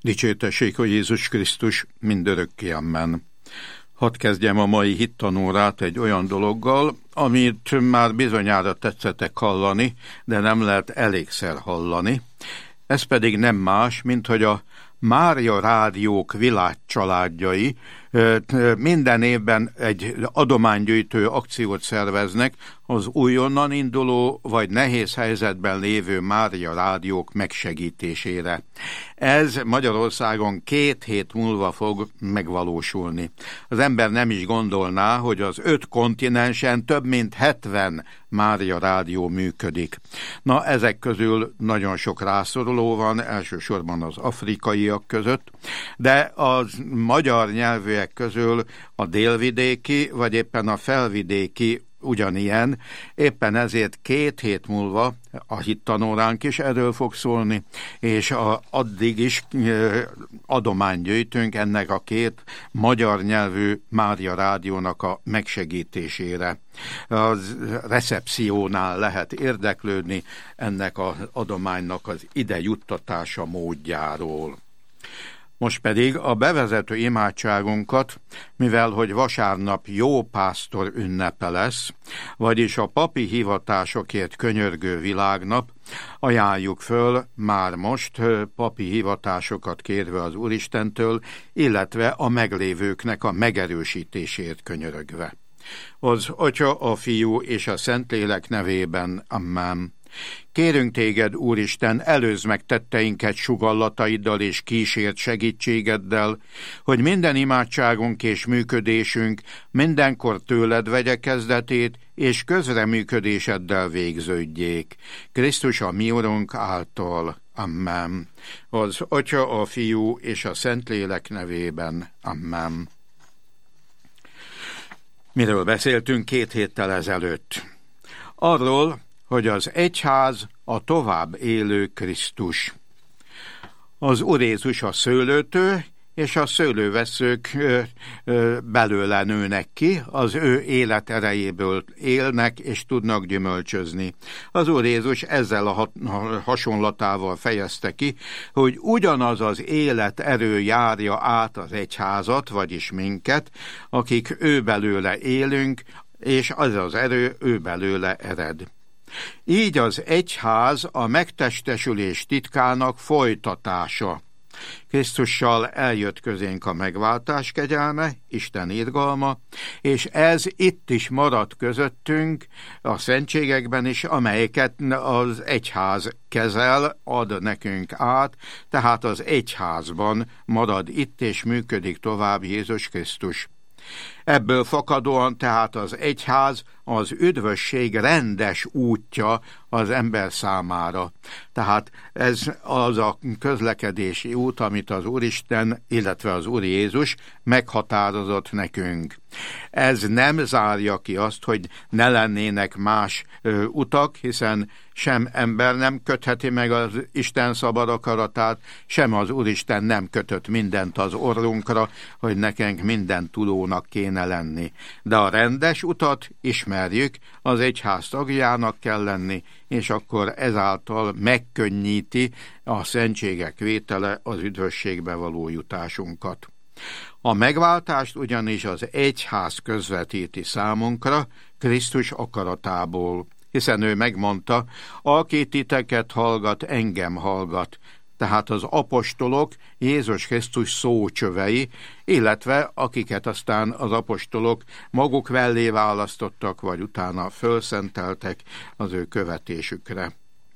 Dicsértessék a Jézus Krisztus mindörökké, amen. Hadd kezdjem a mai hittanórát egy olyan dologgal, amit már bizonyára tetszettek hallani, de nem lehet elégszer hallani. Ez pedig nem más, mint hogy a Mária Rádiók világcsaládjai minden évben egy adománygyűjtő akciót szerveznek az újonnan induló vagy nehéz helyzetben lévő Mária Rádiók megsegítésére. Ez Magyarországon 2 hét múlva fog megvalósulni. Az ember nem is gondolná, hogy az 5 kontinensen több mint 70 Mária Rádió működik. Na, ezek közül nagyon sok rászoruló van, elsősorban az afrikaiak között, de az magyar nyelvűek közül a délvidéki, vagy éppen a felvidéki ugyanilyen, éppen ezért 2 hét múlva a hittanóránk is erről fog szólni, és addig is adományt gyűjtünk ennek a 2 magyar nyelvű Mária Rádiónak a megsegítésére. Az recepciónál lehet érdeklődni ennek az adománynak az ide juttatása módjáról. Most pedig a bevezető imádságunkat, mivel hogy vasárnap jó pásztor ünnepe lesz, vagyis a papi hivatásokért könyörgő világnap, ajánljuk föl már most papi hivatásokat kérve az Úristentől, illetve a meglévőknek a megerősítésért könyörögve. Az Atya, a Fiú és a Szentlélek nevében, amen. Kérünk téged, Úristen, előzd meg tetteinket sugallataiddal és kísért segítségeddel, hogy minden imádságunk és működésünk mindenkor tőled vegye kezdetét, és közreműködéseddel végződjék. Krisztus a mi Urunk által. Amen. Az Atya, a Fiú és a Szentlélek nevében. Amen. Miről beszéltünk 2 héttel ezelőtt? Arról, hogy az egyház a tovább élő Krisztus. Az Úr Jézus a szőlőtő, és a szőlőveszők belőle nőnek ki, az ő élet erejéből élnek, és tudnak gyümölcsözni. Az Úr Jézus ezzel a hasonlatával fejezte ki, hogy ugyanaz az élet erő járja át az egyházat, vagyis minket, akik ő belőle élünk, és az az erő ő belőle ered. Így az egyház a megtestesülés titkának folytatása. Krisztussal eljött közénk a megváltás kegyelme, Isten irgalma, és ez itt is maradt közöttünk a szentségekben is, amelyeket az egyház kezel, ad nekünk át, tehát az egyházban marad itt és működik tovább Jézus Krisztus. Ebből fakadóan tehát az egyház az üdvösség rendes útja az ember számára. Tehát ez az a közlekedési út, amit az Úristen, illetve az Úr Jézus meghatározott nekünk. Ez nem zárja ki azt, hogy ne lennének más utak, hiszen sem ember nem kötheti meg az Isten szabad akaratát, sem az Úristen nem kötött mindent az orrunkra, hogy nekünk minden tudónak kéne lenni. De a rendes utat ismerjük, az egyház tagjának kell lenni, és akkor ezáltal megkönnyíti a szentségek vétele az üdvösségbe való jutásunkat. A megváltást ugyanis az egyház közvetíti számunkra Krisztus akaratából, hiszen ő megmondta, aki titeket hallgat, engem hallgat, tehát az apostolok Jézus Krisztus szócsövei, illetve akiket aztán az apostolok maguk mellé választottak, vagy utána fölszenteltek az ő követésükre.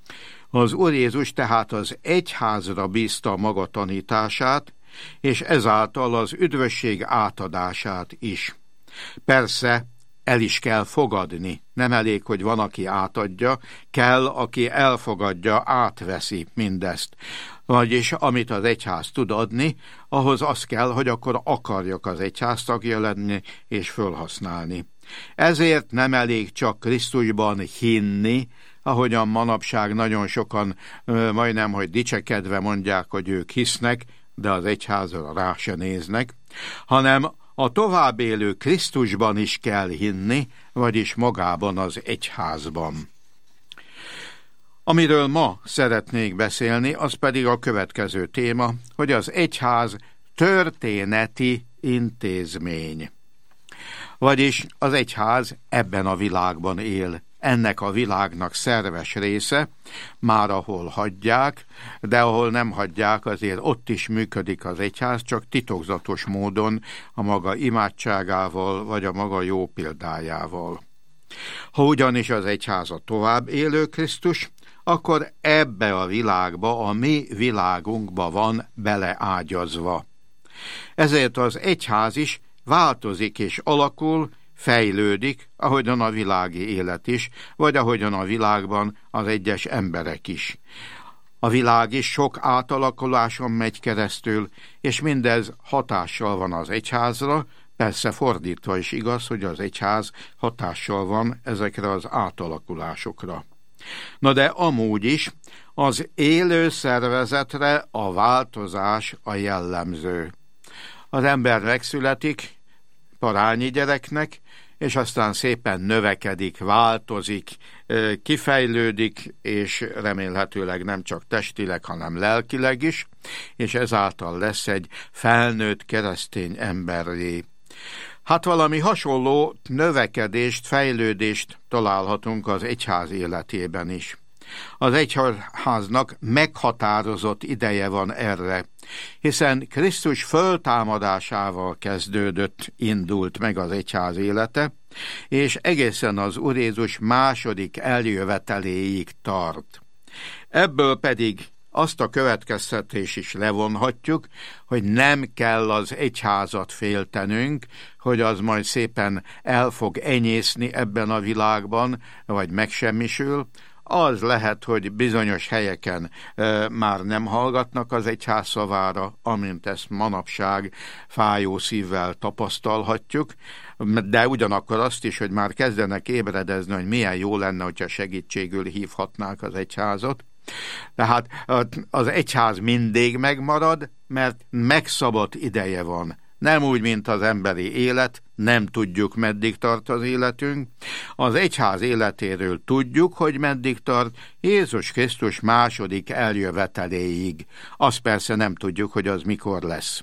Az Úr Jézus tehát az egyházra bízta maga tanítását, és ezáltal az üdvösség átadását is. Persze, el is kell fogadni. Nem elég, hogy van, aki átadja, kell, aki elfogadja, átveszi mindezt. Vagyis amit az egyház tud adni, ahhoz az kell, hogy akkor akarjak az egyház tagja lenni és fölhasználni. Ezért nem elég csak Krisztusban hinni, ahogyan manapság nagyon sokan majdnem, hogy dicsekedve mondják, hogy ők hisznek, de az egyházra rá se néznek, hanem a tovább élő Krisztusban is kell hinni, vagyis magában az egyházban. Amiről ma szeretnék beszélni, az pedig a következő téma, hogy az egyház történeti intézmény. Vagyis az egyház ebben a világban él, ennek a világnak szerves része, már ahol hagyják, de ahol nem hagyják, azért ott is működik az egyház, csak titokzatos módon a maga imádságával, vagy a maga jó példájával. Ha ugyanis az egyház a tovább élő Krisztus, akkor ebbe a világba, a mi világunkba van beleágyazva. Ezért az egyház is változik és alakul, fejlődik, ahogyan a világi élet is, vagy ahogyan a világban az egyes emberek is. A világ is sok átalakuláson megy keresztül, és mindez hatással van az egyházra, persze fordítva is igaz, hogy az egyház hatással van ezekre az átalakulásokra. Na de amúgy is az élő szervezetre a változás a jellemző. Az ember megszületik parányi gyereknek, és aztán szépen növekedik, változik, kifejlődik, és remélhetőleg nem csak testileg, hanem lelkileg is, és ezáltal lesz egy felnőtt keresztény emberré. Hát valami hasonló növekedést, fejlődést találhatunk az egyház életében is. Az egyháznak meghatározott ideje van erre, hiszen Krisztus föltámadásával indult meg az egyház élete, és egészen az Úr Jézus második eljöveteléig tart. Ebből pedig azt a következtetést is levonhatjuk, hogy nem kell az egyházat féltenünk, hogy az majd szépen el fog enyészni ebben a világban, vagy megsemmisül. Az lehet, hogy bizonyos helyeken már nem hallgatnak az egyház szavára, amint ezt manapság fájó szívvel tapasztalhatjuk, de ugyanakkor azt is, hogy már kezdenek ébredezni, hogy milyen jó lenne, hogyha segítségül hívhatnák az egyházat. Tehát az egyház mindig megmarad, mert megszabott ideje van. Nem úgy, mint az emberi élet, nem tudjuk, meddig tart az életünk. Az egyház életéről tudjuk, hogy meddig tart, Jézus Krisztus második eljöveteléig. Azt persze nem tudjuk, hogy az mikor lesz.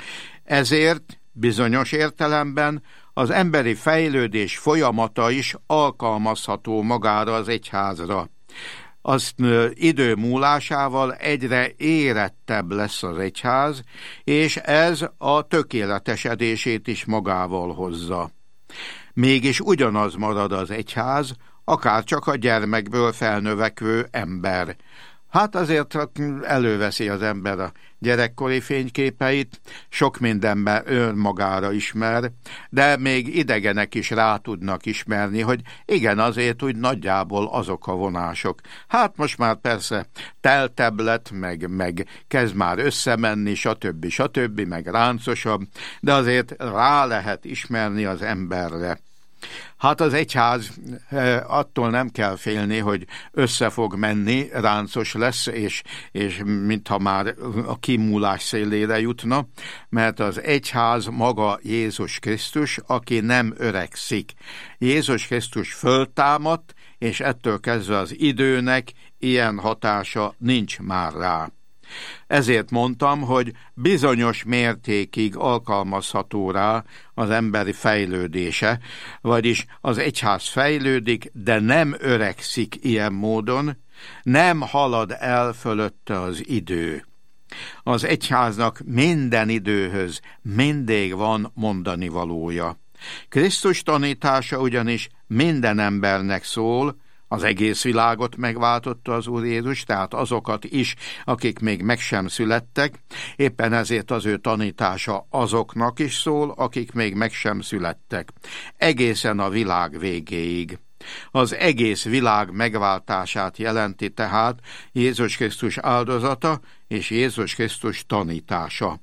Ezért bizonyos értelemben az emberi fejlődés folyamata is alkalmazható magára az egyházra. Az idő múlásával egyre érettebb lesz az egyház, és ez a tökéletesedését is magával hozza. Mégis ugyanaz marad az egyház, akár csak a gyermekből felnövekvő ember. Hát azért előveszi az ember a gyerekkori fényképeit, sok mindenben önmagára ismer, de még idegenek is rá tudnak ismerni, hogy igen, azért úgy nagyjából azok a vonások. Hát most már persze teltebb lett, meg kezd már összemenni, stb., meg ráncosabb, de azért rá lehet ismerni az emberre. Hát az egyház attól nem kell félni, hogy össze fog menni, ráncos lesz, és mintha már a kimúlás szélére jutna, mert az egyház maga Jézus Krisztus, aki nem öregszik. Jézus Krisztus föltámadt, és ettől kezdve az időnek ilyen hatása nincs már rá. Ezért mondtam, hogy bizonyos mértékig alkalmazható rá az emberi fejlődése, vagyis az egyház fejlődik, de nem öregszik ilyen módon, nem halad el fölötte az idő. Az egyháznak minden időhöz mindig van mondani valója. Krisztus tanítása ugyanis minden embernek szól, az egész világot megváltotta az Úr Jézus, tehát azokat is, akik még meg sem születtek, éppen ezért az ő tanítása azoknak is szól, akik még meg sem születtek. Egészen a világ végéig. Az egész világ megváltását jelenti tehát Jézus Krisztus áldozata és Jézus Krisztus tanítása.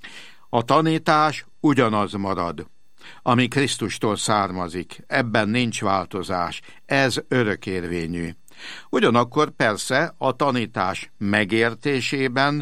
A tanítás ugyanaz marad, ami Krisztustól származik, ebben nincs változás, ez örökérvényű. Ugyanakkor persze a tanítás megértésében,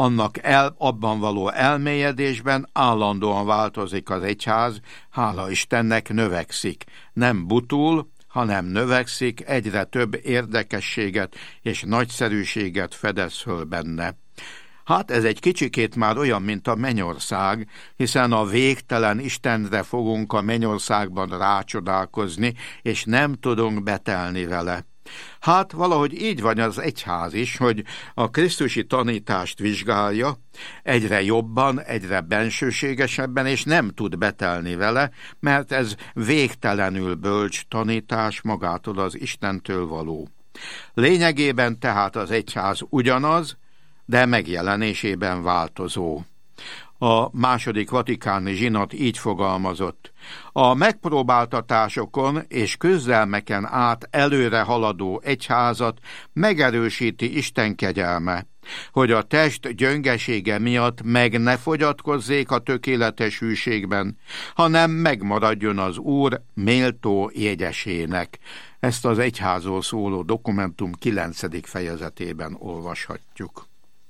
abban való elmélyedésben állandóan változik az egyház, hála Istennek növekszik. Nem butul, hanem növekszik, egyre több érdekességet és nagyszerűséget fedez föl benne. Hát ez egy kicsikét már olyan, mint a mennyország, hiszen a végtelen Istenre fogunk a mennyországban rácsodálkozni, és nem tudunk betelni vele. Hát valahogy így van az egyház is, hogy a krisztusi tanítást vizsgálja, egyre jobban, egyre bensőségesebben, és nem tud betelni vele, mert ez végtelenül bölcs tanítás, magától az Istentől való. Lényegében tehát az egyház ugyanaz, de megjelenésében változó. A második vatikáni zsinat így fogalmazott: a megpróbáltatásokon és küzdelmeken át előre haladó egyházat megerősíti Isten kegyelme, hogy a test gyöngesége miatt meg ne fogyatkozzék a tökéletes hűségben, hanem megmaradjon az Úr méltó jegyesének. Ezt az egyházról szóló dokumentum 9. fejezetében olvashatjuk.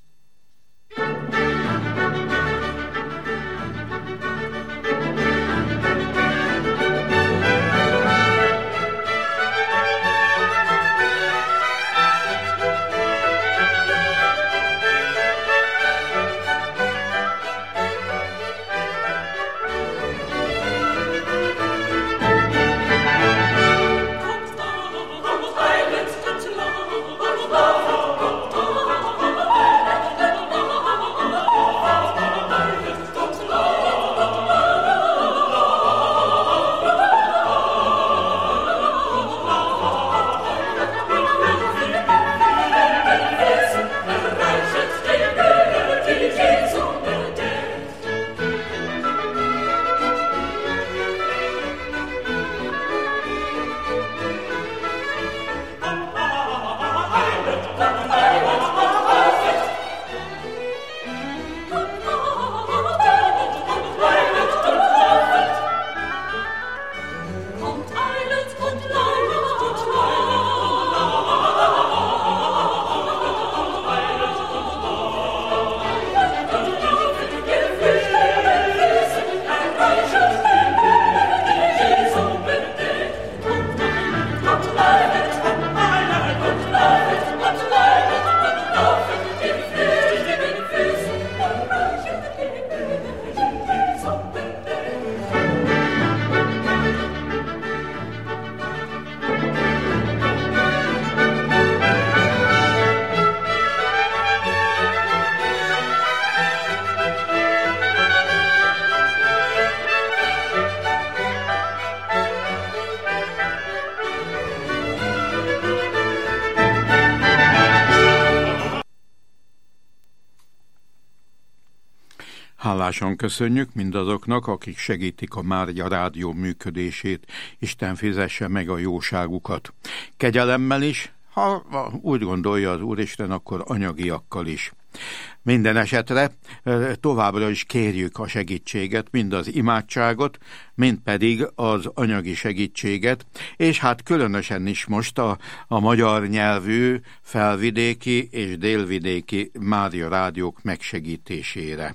Hálásan köszönjük mindazoknak, akik segítik a Mária Rádió működését. Isten fizesse meg a jóságukat. Kegyelemmel is, ha úgy gondolja az Úristen, akkor anyagiakkal is. Minden esetre továbbra is kérjük a segítséget, mind az imádságot, mind pedig az anyagi segítséget, és hát különösen is most a magyar nyelvű felvidéki és délvidéki Mária Rádiók megsegítésére.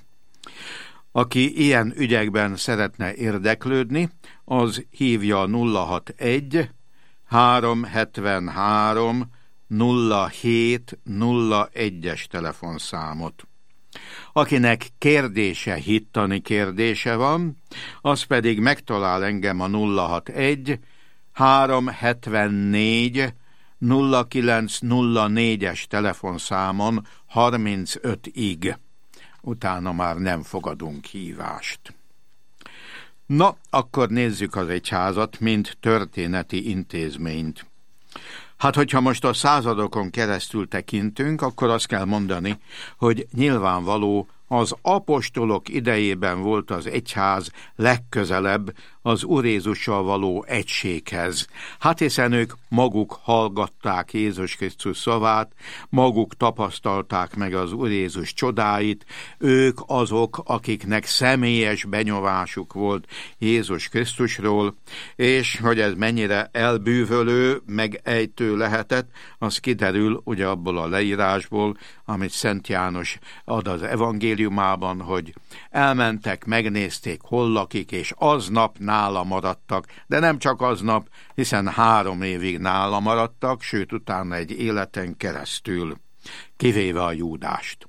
Aki ilyen ügyekben szeretne érdeklődni, az hívja 061 373 0701-es telefonszámot. Akinek kérdése, hittani kérdése van, az pedig megtalál engem a 061 374 0904-es telefonszámon 35-ig. Utána már nem fogadunk hívást. Na, akkor nézzük az egyházat, mint történeti intézményt. Hát, hogyha most a századokon keresztül tekintünk, akkor azt kell mondani, hogy nyilvánvaló, az apostolok idejében volt az egyház legközelebb az Úr Jézussal való egységhez. Hát hiszen ők maguk hallgatták Jézus Krisztus szavát, maguk tapasztalták meg az Úr Jézus csodáit, ők azok, akiknek személyes benyomásuk volt Jézus Krisztusról, és hogy ez mennyire elbűvölő, megejtő lehetett, az kiderül ugye abból a leírásból, amit Szent János ad az evangéliumban, evangéliumában, hogy elmentek, megnézték, hol lakik, és aznap nála maradtak, de nem csak aznap, hiszen 3 évig nála maradtak, sőt utána egy életen keresztül, kivéve a Júdást.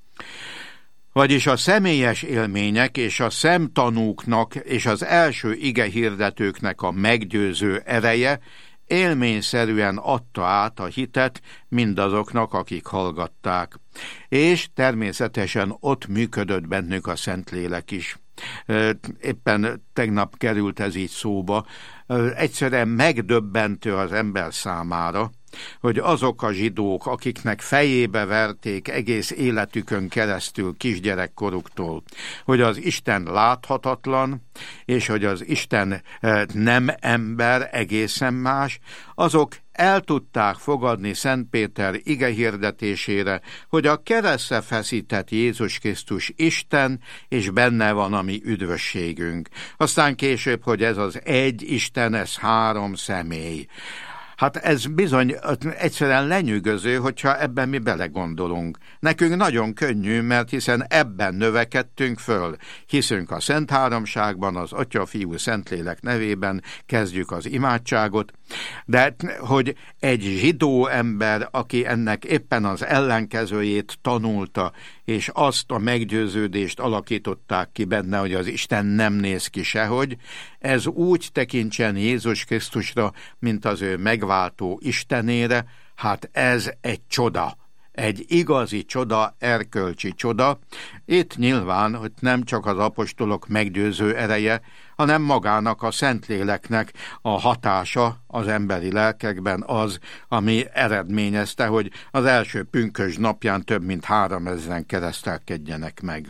Vagyis a személyes élmények és a szemtanúknak és az első igehirdetőknek a meggyőző ereje élményszerűen adta át a hitet mindazoknak, akik hallgatták. És természetesen ott működött bennük a Szentlélek is. Éppen tegnap került ez így szóba. Egyszerűen megdöbbentő az ember számára, hogy azok a zsidók, akiknek fejébe verték egész életükön keresztül kisgyerekkoruktól, hogy az Isten láthatatlan, és hogy az Isten nem ember, egészen más, azok el tudták fogadni Szent Péter igehirdetésére, hogy a keresztre feszített Jézus Krisztus Isten, és benne van a mi üdvösségünk. Aztán később, hogy ez az egy Isten, ez 3 személy. Hát ez bizony egyszerűen lenyűgöző, hogyha ebben mi belegondolunk. Nekünk nagyon könnyű, mert hiszen ebben növekedtünk föl. Hiszünk a Szent Háromságban, az Atya, Fiú, Szentlélek nevében kezdjük az imádságot, de hogy egy zsidó ember, aki ennek éppen az ellenkezőjét tanulta, és azt a meggyőződést alakították ki benne, hogy az Isten nem néz ki sehogy, ez úgy tekintsen Jézus Krisztusra, mint az ő megváltó Istenére, hát ez egy csoda. Egy igazi csoda, erkölcsi csoda. Itt nyilván, hogy nem csak az apostolok meggyőző ereje, hanem magának a Szentléleknek a hatása az emberi lelkekben az, ami eredményezte, hogy az első pünkösd napján több mint 3000-en keresztelkedjenek meg.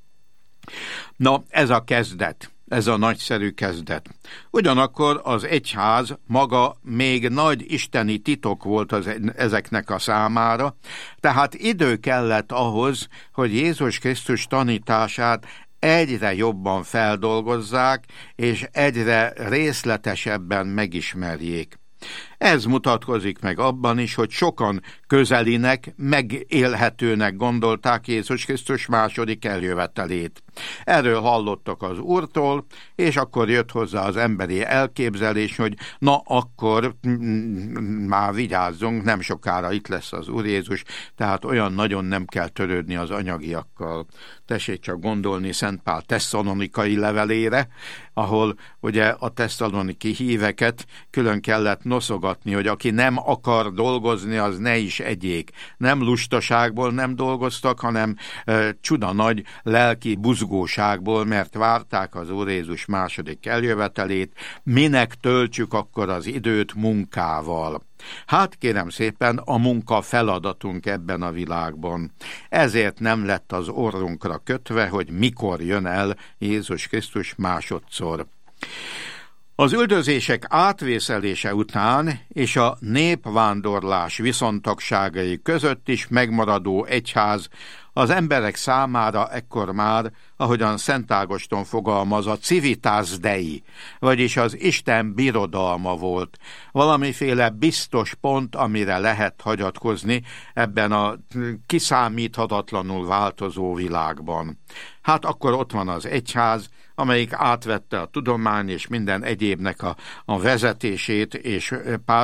Na, ez a kezdet. Ez a nagyszerű kezdet. Ugyanakkor az egyház maga még nagy isteni titok volt ezeknek a számára, tehát idő kellett ahhoz, hogy Jézus Krisztus tanítását egyre jobban feldolgozzák, és egyre részletesebben megismerjék. Ez mutatkozik meg abban is, hogy sokan közelinek, megélhetőnek gondolták Jézus Krisztus második eljövetelét. Erről hallottak az Úrtól, és akkor jött hozzá az emberi elképzelés, hogy na akkor már vigyázzunk, nem sokára itt lesz az Úr Jézus, tehát olyan nagyon nem kell törődni az anyagiakkal. Tessék csak gondolni Szent Pál tesszalonikai levelére, ahol ugye a tesszaloniki híveket külön kellett noszogatni, hogy aki nem akar dolgozni, az ne is egyék. Nem lustaságból nem dolgoztak, hanem csuda nagy lelki buzgóságból, mert várták az Úr Jézus második eljövetelét, minek töltsük akkor az időt munkával. Hát kérem szépen, a munka feladatunk ebben a világban. Ezért nem lett az orrunkra kötve, hogy mikor jön el Jézus Krisztus másodszor. Az üldözések átvészelése után és a népvándorlás viszontagságai között is megmaradó egyház az emberek számára ekkor már, ahogyan Szent Ágoston fogalmaz, a civitas Dei, vagyis az Isten birodalma volt. Valamiféle biztos pont, amire lehet hagyatkozni ebben a kiszámíthatatlanul változó világban. Hát akkor ott van az egyház, amelyik átvette a tudomány és minden egyébnek a vezetését és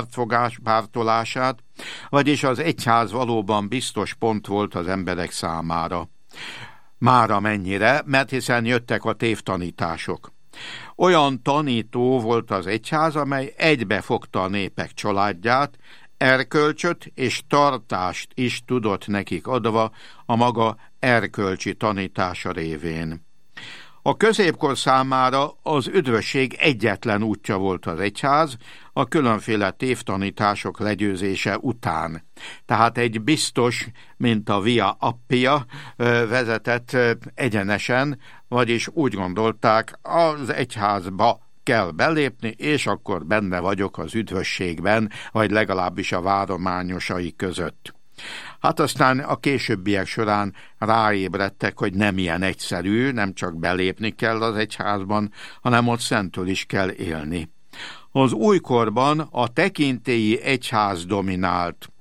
pártolását, vagyis az egyház valóban biztos pont volt az emberek számára. Mára mennyire, mert hiszen jöttek a tévtanítások. Olyan tanító volt az egyház, amely egybefogta a népek családját, erkölcsöt és tartást is tudott nekik adva a maga erkölcsi tanítása révén. A középkor számára az üdvösség egyetlen útja volt az egyház, a különféle tévtanítások legyőzése után. Tehát egy biztos, mint a Via Appia vezetett egyenesen, vagyis úgy gondolták, az egyházba kell belépni, és akkor benne vagyok az üdvösségben, vagy legalábbis a várományosai között. Hát aztán a későbbiek során ráébredtek, hogy nem ilyen egyszerű, nem csak belépni kell az egyházban, hanem ott szentül is kell élni. Az újkorban a tekintélyi egyház dominált.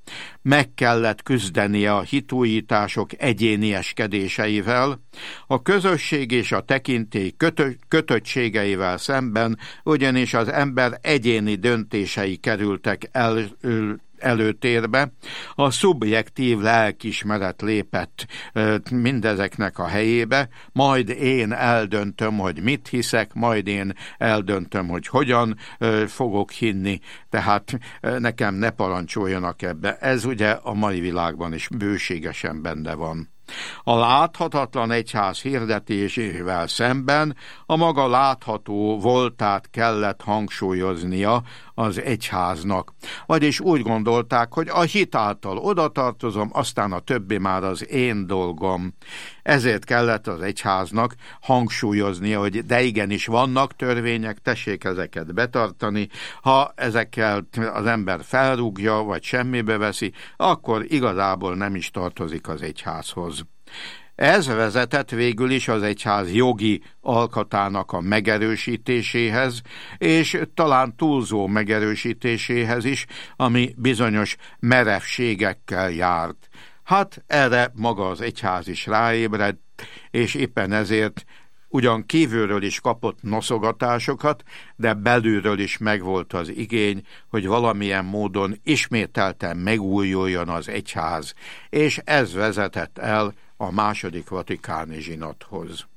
meg kellett küzdenie a hitújítások egyénieskedéseivel, a közösség és a tekintély kötöttségeivel szemben, ugyanis az ember egyéni döntései kerültek előtérbe, a szubjektív lelkiismeret lépett mindezeknek a helyébe, majd én eldöntöm, hogy mit hiszek, majd én eldöntöm, hogy hogyan fogok hinni, tehát nekem ne parancsoljanak ebbe. Ez ugye a mai világban is bőségesen benne van. A láthatatlan egyház hirdetésével szemben a maga látható voltát kellett hangsúlyoznia az egyháznak. Vagyis úgy gondolták, hogy a hit által odatartozom, aztán a többi már az én dolgom. Ezért kellett az egyháznak hangsúlyoznia, hogy de igenis vannak törvények, tessék ezeket betartani, ha ezekkel az ember felrúgja, vagy semmibe veszi, akkor igazából nem is tartozik az egyházhoz. Ez vezetett végül is az egyház jogi alkatának a megerősítéséhez, és talán túlzó megerősítéséhez is, ami bizonyos merevségekkel járt. Hát erre maga az egyház is ráébredt, és éppen ezért ugyan kívülről is kapott noszogatásokat, de belülről is megvolt az igény, hogy valamilyen módon ismételten megújuljon az egyház, és ez vezetett el a második vatikáni zsinathoz.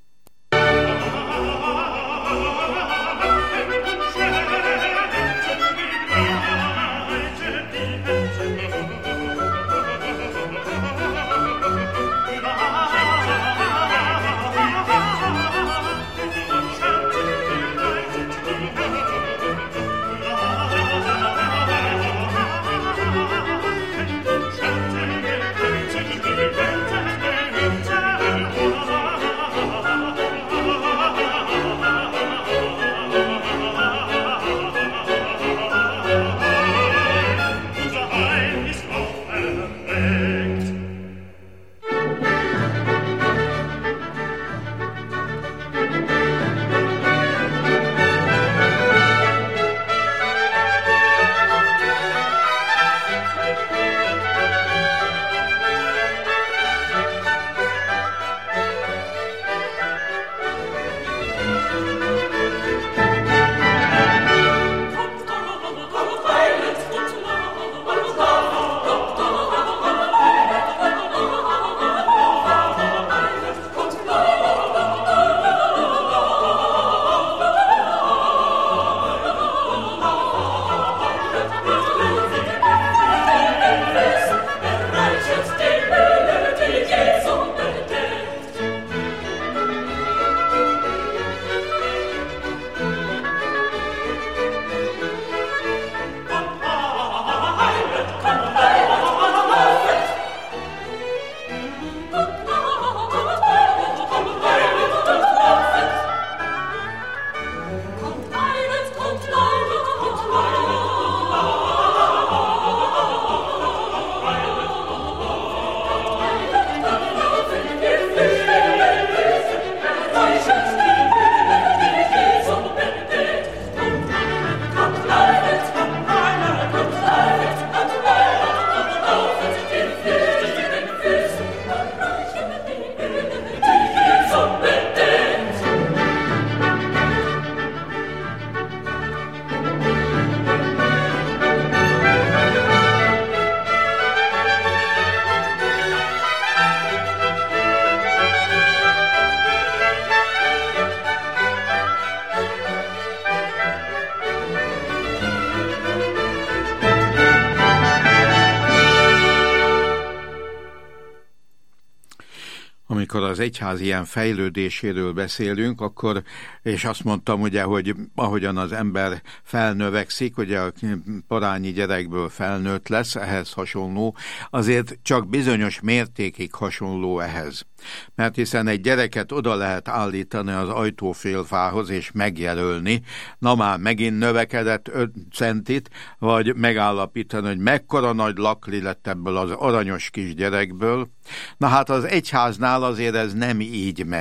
Amikor az egyház ilyen fejlődéséről beszélünk, akkor, és azt mondtam ugye, hogy ahogyan az ember felnövekszik, ugye a parányi gyerekből felnőtt lesz, ehhez hasonló, azért csak bizonyos mértékig hasonló ehhez. Mert hiszen egy gyereket oda lehet állítani az ajtófélfához és megjelölni, na már megint növekedett 5 centit, vagy megállapítani, hogy mekkora nagy lakli lett ebből az aranyos kis gyerekből. Na hát az egyháznál azért ez nem így megy.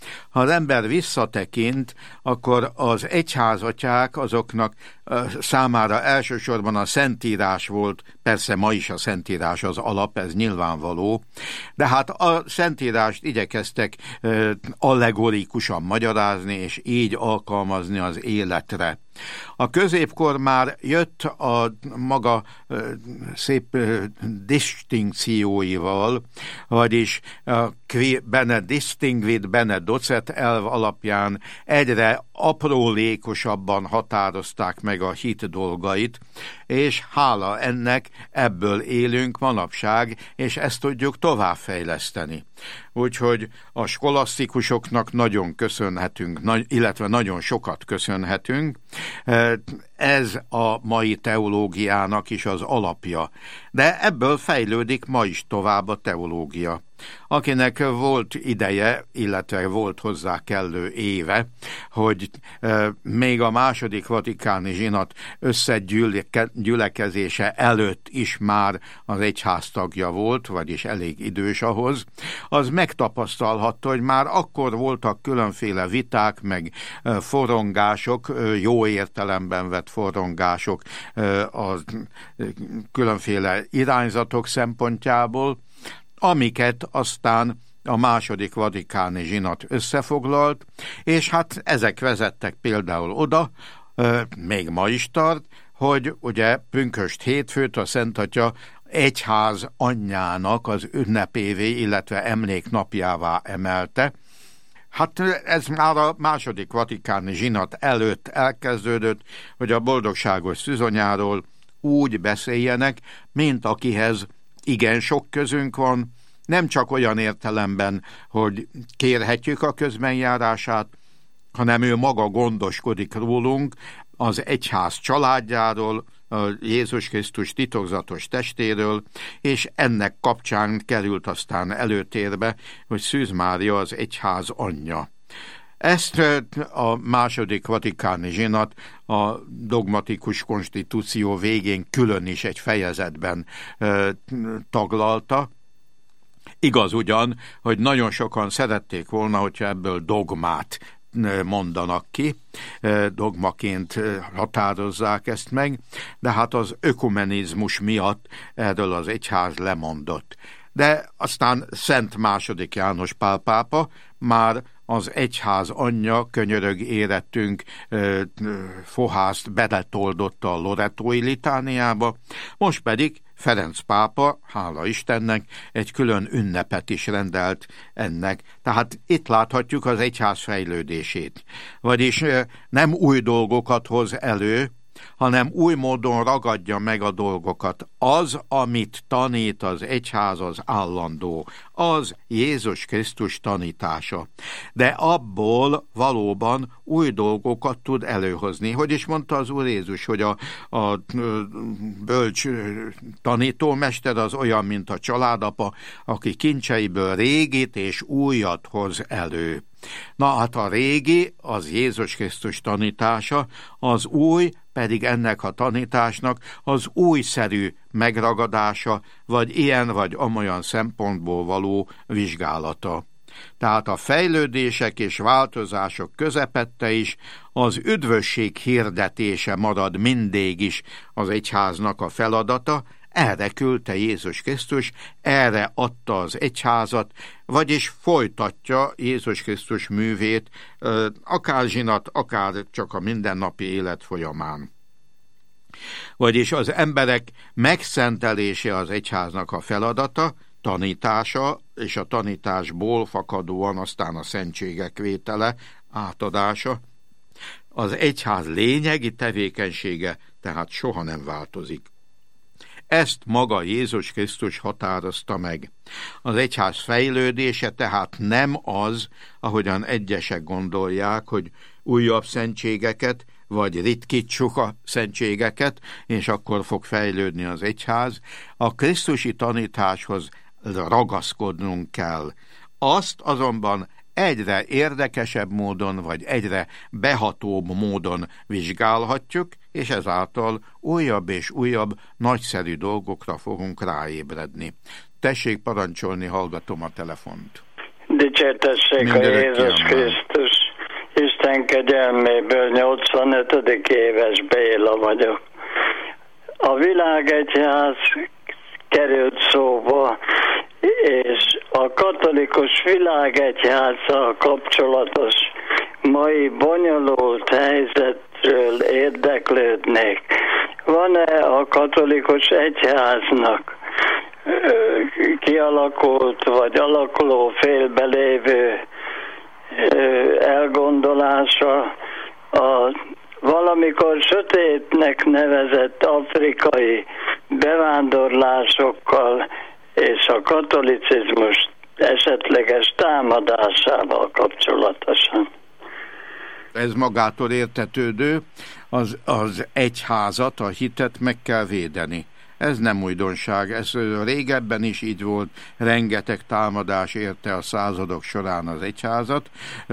Ha az ember visszatekint, akkor az egyházatyák azoknak számára elsősorban a Szentírás volt, persze ma is a Szentírás az alap, ez nyilvánvaló, de hát a Szentírást igyekeztek allegorikusan magyarázni, és így alkalmazni az életre. A középkor már jött a maga szép distinkcióival, vagyis bene distinguit, bene docet elv alapján egyre aprólékosabban határozták meg a hit dolgait, és hála ennek ebből élünk manapság, és ezt tudjuk továbbfejleszteni. Úgyhogy a skolasztikusoknak nagyon köszönhetünk, illetve nagyon sokat köszönhetünk. Ez a mai teológiának is az alapja. De ebből fejlődik ma is tovább a teológia. Akinek volt ideje, illetve volt hozzá kellő éve, hogy még a második vatikáni zsinat összegyülekezése előtt is már az egyház tagja volt, vagyis elég idős ahhoz, az megtapasztalhatta, hogy már akkor voltak különféle viták, meg forrongások, jó értelemben vett forrongások a különféle irányzatok szempontjából, amiket aztán a második vatikáni zsinat összefoglalt, és hát ezek vezettek például oda, még ma is tart, hogy ugye pünkösd hétfőt a Szent Atya egyház anyjának az ünnepévé, illetve emléknapjává emelte. Hát ez már a második vatikáni zsinat előtt elkezdődött, hogy a boldogságos szűzanyáról úgy beszéljenek, mint akihez igen sok közünk van, nem csak olyan értelemben, hogy kérhetjük a közbenjárását, hanem ő maga gondoskodik rólunk, az egyház családjáról, a Jézus Krisztus titokzatos testéről, és ennek kapcsán került aztán előtérbe, hogy Szűz Mária az egyház anyja. Ezt a második vatikáni zsinat a dogmatikus konstitúció végén külön is egy fejezetben taglalta. Igaz ugyan, hogy nagyon sokan szerették volna, hogyha ebből dogmát mondanak ki, dogmaként határozzák ezt meg, de hát az ökumenizmus miatt erről az egyház lemondott. De aztán Szent II. János Pál pápa már az egyház anyja, könyörög érettünk fohászt beletoldotta a loretói litániába, most pedig Ferenc pápa, hála Istennek, egy külön ünnepet is rendelt ennek. Tehát itt láthatjuk az egyház fejlődését. Vagyis nem új dolgokat hoz elő, hanem új módon ragadja meg a dolgokat. Az, amit tanít az egyház, az állandó, az Jézus Krisztus tanítása. De abból valóban új dolgokat tud előhozni. Hogy is mondta az Úr Jézus, hogy a bölcs tanítómester az olyan, mint a családapa, aki kincseiből régit és újat hoz elő. Na hát a régi, az Jézus Krisztus tanítása, az új pedig ennek a tanításnak az újszerű megragadása, vagy ilyen vagy amolyan szempontból való vizsgálata. Tehát a fejlődések és változások közepette is az üdvösség hirdetése marad mindig is az egyháznak a feladata, erre küldte Jézus Krisztus, erre adta az egyházat, vagyis folytatja Jézus Krisztus művét, akár zsinat, akár csak a mindennapi élet folyamán. Vagyis az emberek megszentelése az egyháznak a feladata, tanítása, és a tanításból fakadóan aztán a szentségek vétele, átadása. Az egyház lényegi tevékenysége tehát soha nem változik. Ezt maga Jézus Krisztus határozta meg. Az egyház fejlődése tehát nem az, ahogyan egyesek gondolják, hogy újabb szentségeket, vagy ritkítsuk a szentségeket, és akkor fog fejlődni az egyház. A krisztusi tanításhoz ragaszkodnunk kell. Azt azonban egyre érdekesebb módon, vagy egyre behatóbb módon vizsgálhatjuk, és ezáltal újabb és újabb nagyszerű dolgokra fogunk ráébredni. Tessék parancsolni, hallgatom a telefont. Dicsértessék a Jézus Krisztus. Isten kegyelméből 85. éves Béla vagyok. A világegyház került szóba, és a katolikus világegyházzal kapcsolatos mai bonyolult helyzetről érdeklődnék. Van-e a katolikus egyháznak kialakult vagy alakuló félbelévő elgondolása a valamikor sötétnek nevezett afrikai bevándorlásokkal és a katolicizmus esetleges támadásával kapcsolatosan? Ez magától értetődő, az egyházat, a hitet meg kell védeni. Ez nem újdonság, ez régebben is így volt, rengeteg támadás érte a századok során az egyházat,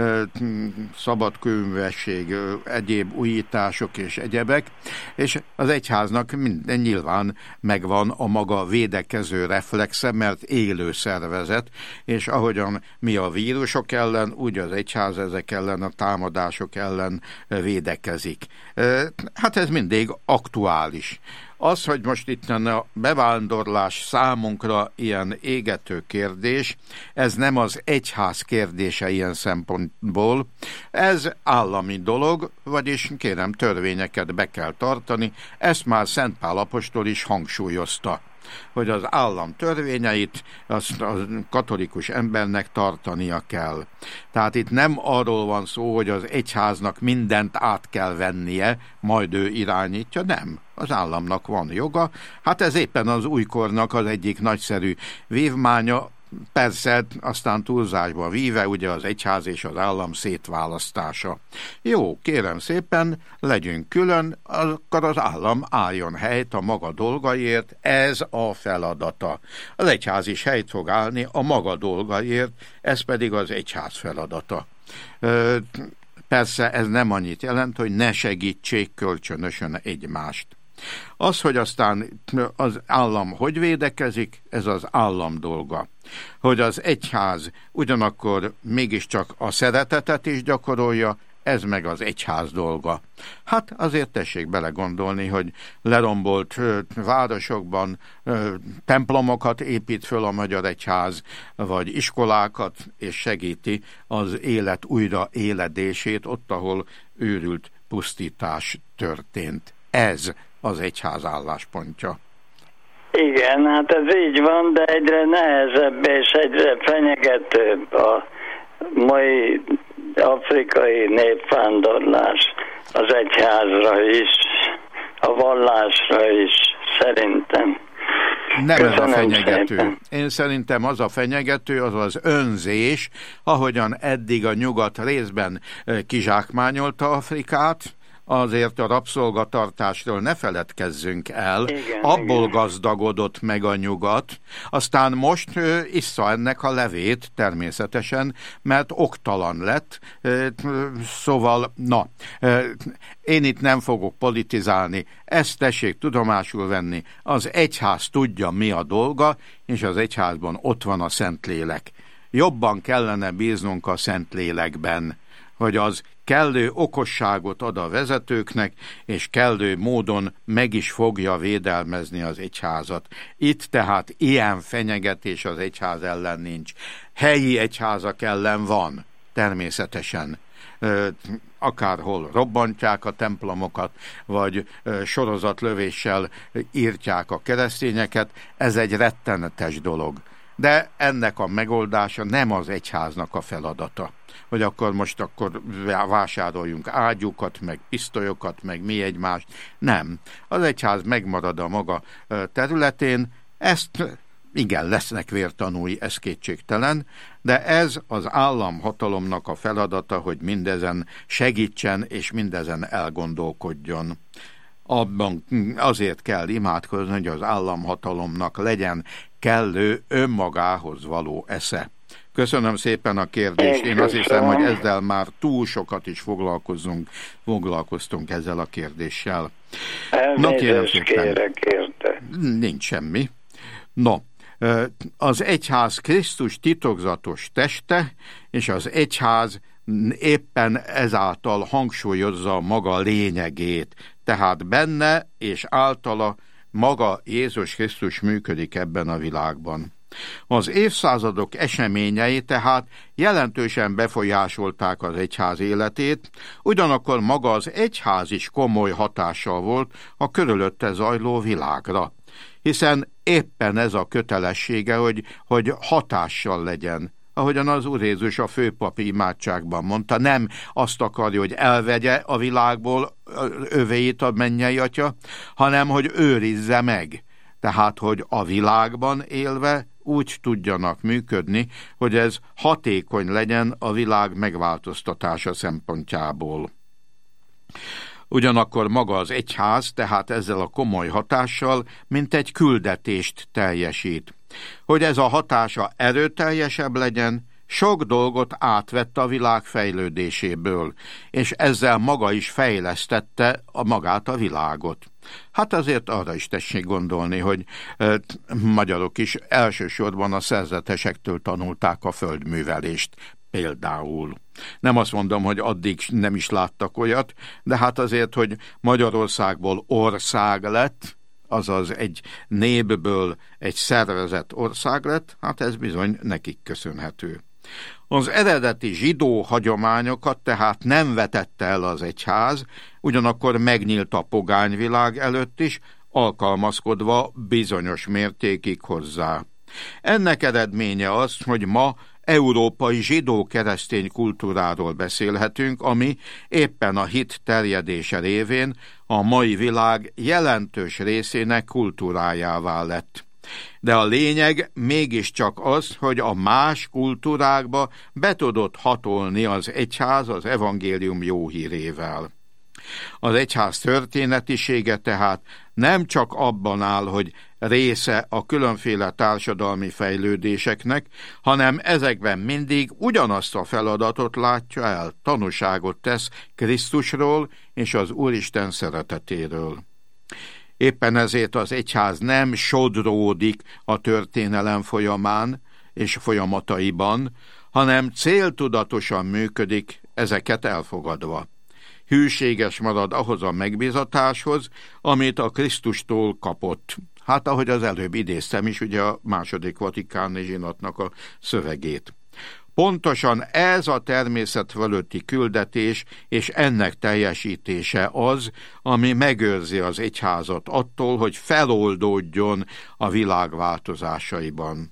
szabadkönyvesség, egyéb újítások és egyebek, és az egyháznak minden nyilván megvan a maga védekező reflexe, mert élő szervezet, és ahogyan mi a vírusok ellen, úgy az egyház ezek ellen, a támadások ellen védekezik. Hát ez mindig aktuális. Az, hogy most itt a bevándorlás számunkra ilyen égető kérdés, ez nem az egyház kérdése ilyen szempontból, ez állami dolog, vagyis kérem, törvényeket be kell tartani, ezt már Szent Pál apostol is hangsúlyozta, hogy az állam törvényeit azt a katolikus embernek tartania kell. Tehát itt nem arról van szó, hogy az egyháznak mindent át kell vennie, majd ő irányítja, nem. Az államnak van joga. Hát ez éppen az újkornak az egyik nagyszerű vívmánya, persze aztán túlzásba víve, ugye az egyház és az állam szétválasztása. Jó, kérem szépen, legyünk külön, akkor az állam álljon helyt a maga dolgaiért, ez a feladata. Az egyház is helyt fog állni a maga dolgaiért, ez pedig az egyház feladata. Persze ez nem annyit jelent, hogy ne segítsék kölcsönösen egymást. Az, hogy aztán az állam hogy védekezik, ez az állam dolga. Hogy az egyház ugyanakkor mégiscsak a szeretetet is gyakorolja, ez meg az egyház dolga. Hát azért tessék belegondolni, hogy lerombolt városokban templomokat épít föl a magyar egyház, vagy iskolákat, és segíti az élet újraéledését ott, ahol őrült pusztítás történt. Ez az egyház álláspontja. Igen, hát ez így van, de egyre nehezebb és egyre fenyegetőbb a mai afrikai népvándorlás az egyházra is, a vallásra is, szerintem. Nem Köszönöm ez a fenyegető. Szépen. Én szerintem az a fenyegető, az az önzés, ahogyan eddig a nyugat részben kizsákmányolta Afrikát, azért a rabszolgatartásról ne feledkezzünk el, Igen, abból igen. gazdagodott meg a nyugat, aztán most issza ennek a levét természetesen, mert oktalan lett, szóval, én itt nem fogok politizálni, ezt tessék tudomásul venni, az egyház tudja, mi a dolga, és az egyházban ott van a Szentlélek. Jobban kellene bíznunk a Szentlélekben, hogy az kellő okosságot ad a vezetőknek, és kellő módon meg is fogja védelmezni az egyházat. Itt tehát ilyen fenyegetés az egyház ellen nincs. Helyi egyházak ellen van, természetesen. Akárhol robbantják a templomokat, vagy sorozatlövéssel írtják a keresztényeket, ez egy rettenetes dolog. De ennek a megoldása nem az egyháznak a feladata, hogy akkor vásároljunk ágyukat, meg pisztolyokat, meg mi egymást. Nem. Az egyház megmarad a maga területén, ezt igen, lesznek vértanúi, ez kétségtelen, de ez az államhatalomnak a feladata, hogy mindezen segítsen, és mindezen elgondolkodjon. Abban azért kell imádkozni, hogy az államhatalomnak legyen kellő önmagához való esze. Köszönöm szépen a kérdést. Én azt hiszem, hogy ezzel már túl sokat is foglalkoztunk ezzel a kérdéssel. Elnézést kérek érte. Nincs semmi. No, az egyház Krisztus titokzatos teste, és az egyház éppen ezáltal hangsúlyozza maga lényegét, tehát benne és általa maga Jézus Krisztus működik ebben a világban. Az évszázadok eseményei tehát jelentősen befolyásolták az egyház életét, ugyanakkor maga az egyház is komoly hatással volt a körülötte zajló világra, hiszen éppen ez a kötelessége, hogy hatással legyen. Ahogyan az Úr Jézus a főpapi imádságban mondta, nem azt akarja, hogy elvegye a világból övéit a mennyei Atya, hanem hogy őrizze meg. Tehát, hogy a világban élve úgy tudjanak működni, hogy ez hatékony legyen a világ megváltoztatása szempontjából. Ugyanakkor maga az egyház, tehát ezzel a komoly hatással, mint egy küldetést teljesít. Hogy ez a hatása erőteljesebb legyen, sok dolgot átvett a világ fejlődéséből, és ezzel maga is fejlesztette magát a világot. Hát azért arra is tessék gondolni, hogy magyarok is elsősorban a szerzetesektől tanulták a földművelést. Például. Nem azt mondom, hogy addig nem is láttak olyat, de hát azért, hogy Magyarországból ország lett, azaz egy népből egy szervezett ország lett, hát ez bizony nekik köszönhető. Az eredeti zsidó hagyományokat tehát nem vetette el az egyház, ugyanakkor megnyílt a pogányvilág előtt is, alkalmazkodva bizonyos mértékig hozzá. Ennek eredménye az, hogy ma európai zsidó-keresztény kultúráról beszélhetünk, ami éppen a hit terjedése révén a mai világ jelentős részének kultúrájává lett. De a lényeg mégiscsak az, hogy a más kultúrákba be tudott hatolni az egyház az evangélium jó hírével. Az egyház történetisége tehát nem csak abban áll, hogy része a különféle társadalmi fejlődéseknek, hanem ezekben mindig ugyanazt a feladatot látja el, tanúságot tesz Krisztusról és az Úristen szeretetéről. Éppen ezért az egyház nem sodródik a történelem folyamán és folyamataiban, hanem céltudatosan működik, ezeket elfogadva. Hűséges marad ahhoz a megbízatáshoz, amit a Krisztustól kapott. Hát ahogy az előbb idéztem is, ugye a második vatikáni zsinatnak a szövegét. Pontosan ez a természet fölötti küldetés és ennek teljesítése az, ami megőrzi az egyházat attól, hogy feloldódjon a világ változásaiban.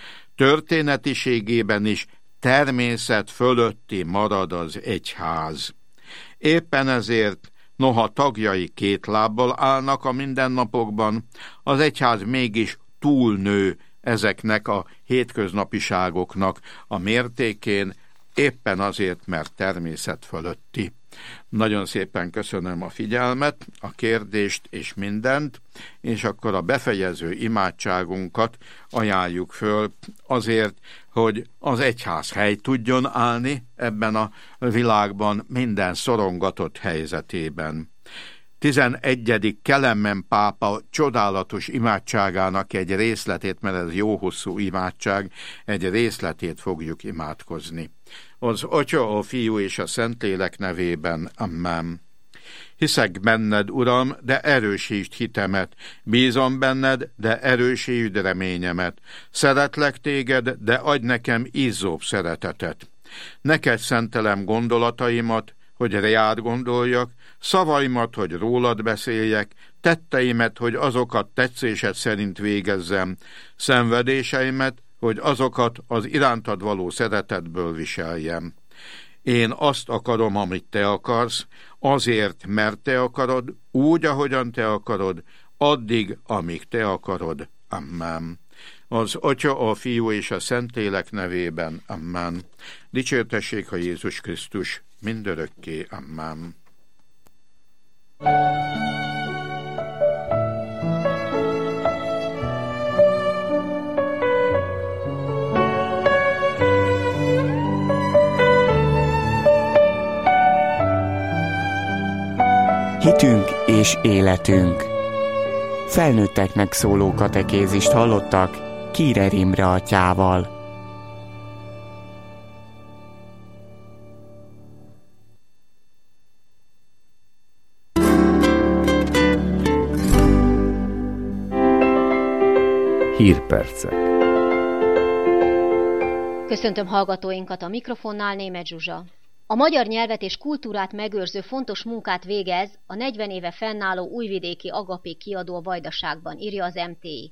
Történetiségében is természet fölötti marad az egyház. Éppen ezért, noha tagjai két lábbal állnak a mindennapokban, az egyház mégis túlnő ezeknek a hétköznapiságoknak a mértékén, éppen azért, mert természet fölötti. Nagyon szépen köszönöm a figyelmet, a kérdést és mindent, és akkor a befejező imádságunkat ajánljuk föl azért, hogy az egyház hely tudjon állni ebben a világban minden szorongatott helyzetében. 11. Kelemen pápa csodálatos imádságának egy részletét, mert ez jó hosszú imádság, egy részletét fogjuk imádkozni. Az Atya, a Fiú és a Szentlélek nevében. Amen. Hiszek benned, Uram, de erősítsd hitemet, bízom benned, de erősítsd reményemet. Szeretlek téged, de adj nekem izzóbb szeretetet. Neked szentelem gondolataimat, hogy rád gondoljak, szavaimat, hogy rólad beszéljek, tetteimet, hogy azokat tetszésed szerint végezzem, szenvedéseimet, hogy azokat az irántad való szeretetből viseljem. Én azt akarom, amit te akarsz, azért, mert te akarod, úgy, ahogyan te akarod, addig, amíg te akarod. Amen. Az Atya, a Fiú és a Szentlélek nevében. Amen. Dicsértessék a Jézus Krisztus mindörökké. Amen. Hitünk és életünk. Felnőtteknek szóló katekézist hallottak Kírer Imre atyával. Hírpercek. Köszöntöm hallgatóinkat, a mikrofonnál Németh Zsuzsa. A magyar nyelvet és kultúrát megőrző fontos munkát végez a 40 éve fennálló újvidéki Agapé kiadó a Vajdaságban, írja az MTI.